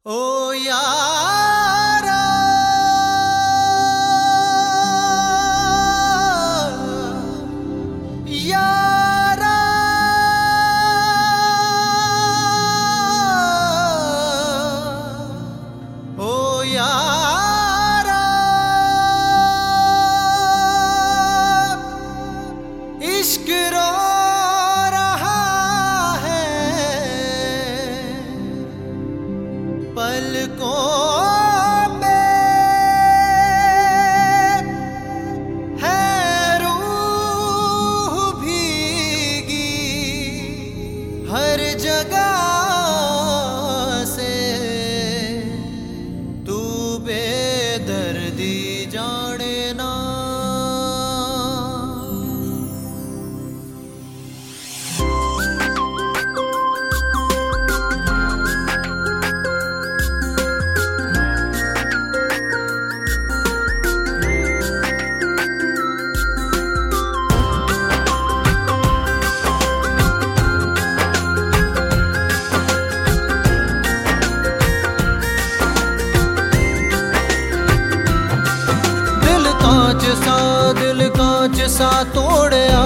ओ यारा यारा ओ यारा इश्क रो रहा है पलकों में है रूह भीगी हर जगह से तू बेदर्दी जाने ना। दिल कांच सा तोड़या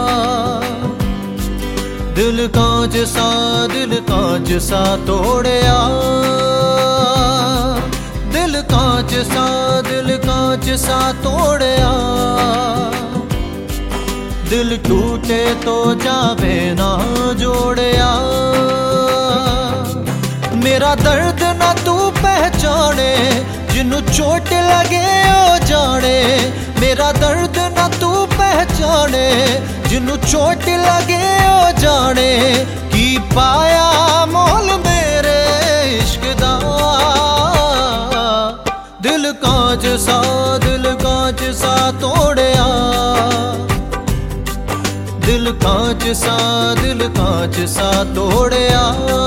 दिल कांच सा तोड़या दिल कांच सा तोड़या दिल टूटे तो जावे ना जोड़या मेरा दर्द ना तू पहचाने जिन्नू चोट लगे ओ जाने मेरा दर्द ना तू पहचाने जिन्नू चोट लगे ओ जाने की पाया मोल मेरे इश्क दा दिल कांच सा तोड़या दिल कांच सा तोड़या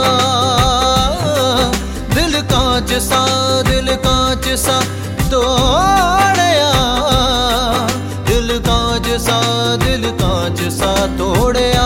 दिल कांच सा तोड़या दिल कांच सा तोड़या।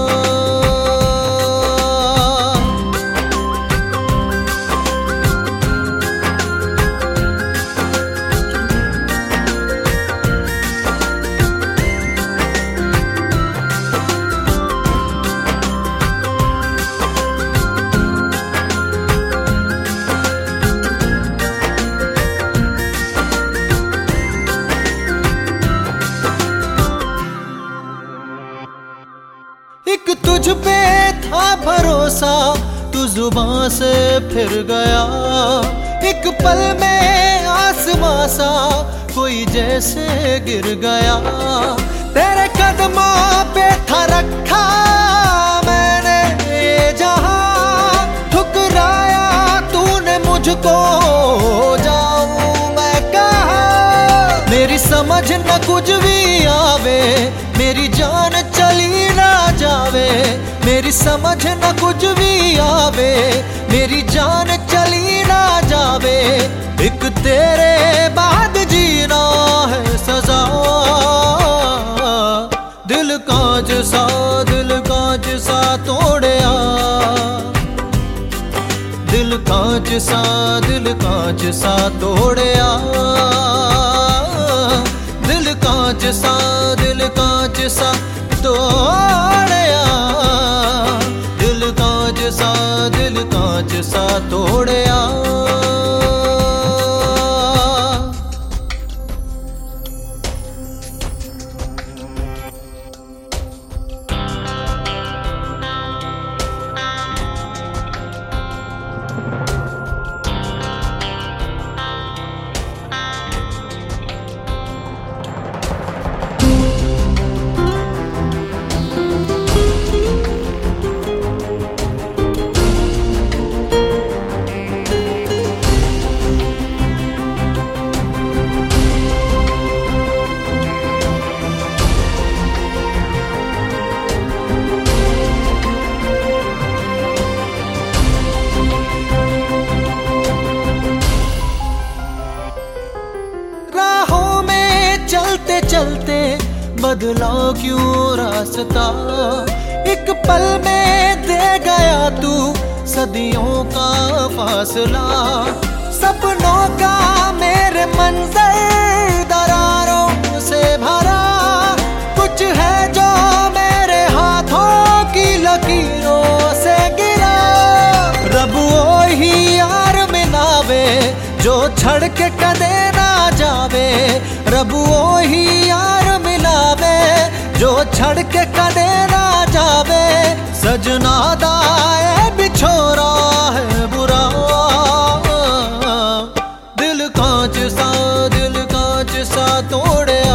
एक तुझ पे था भरोसा तू जुबां से फिर गया एक पल में आसमां सा कोई जैसे गिर गया तेरे कदमों पे था रखा मैंने ये जहां ठुकराया तूने मुझको जाऊं मैं कहाँ मेरी समझ न कुछ भी आवे मेरी जान चली ना जावे मेरी समझ न कुछ भी आवे मेरी जान चली ना जावे एक तेरे बाद जीना है सजा दिल कांच सा तोड़या दिल कांच सा तोड़या दिल कांच सा तोड़या दिल कांच सा तोड़या। चलते बदला क्यों रास्ता एक पल में दे गया तू सदियों का फासला। सपनों का मेरे मंज़र दरारों से भरा, कुछ है जो मेरे हाथों की लकीरों से गिरा। रब वो ही यार मिलावे जो छड़ के कदे ना जावे। रब वो ही यार मिलावे जो छड़ के कदे ना जावे। सजना दाए बिछोरा है बुरा, दिल कांच सा तोड़या।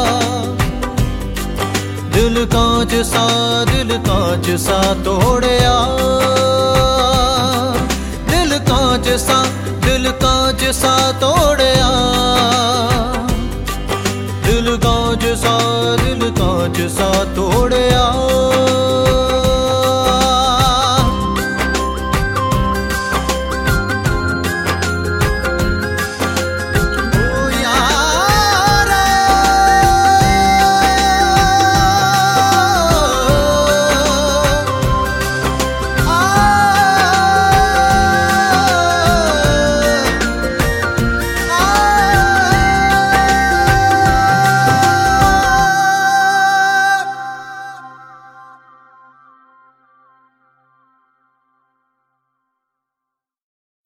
दिल कांच सा तोड़या। दिल कांच सा तोड़या।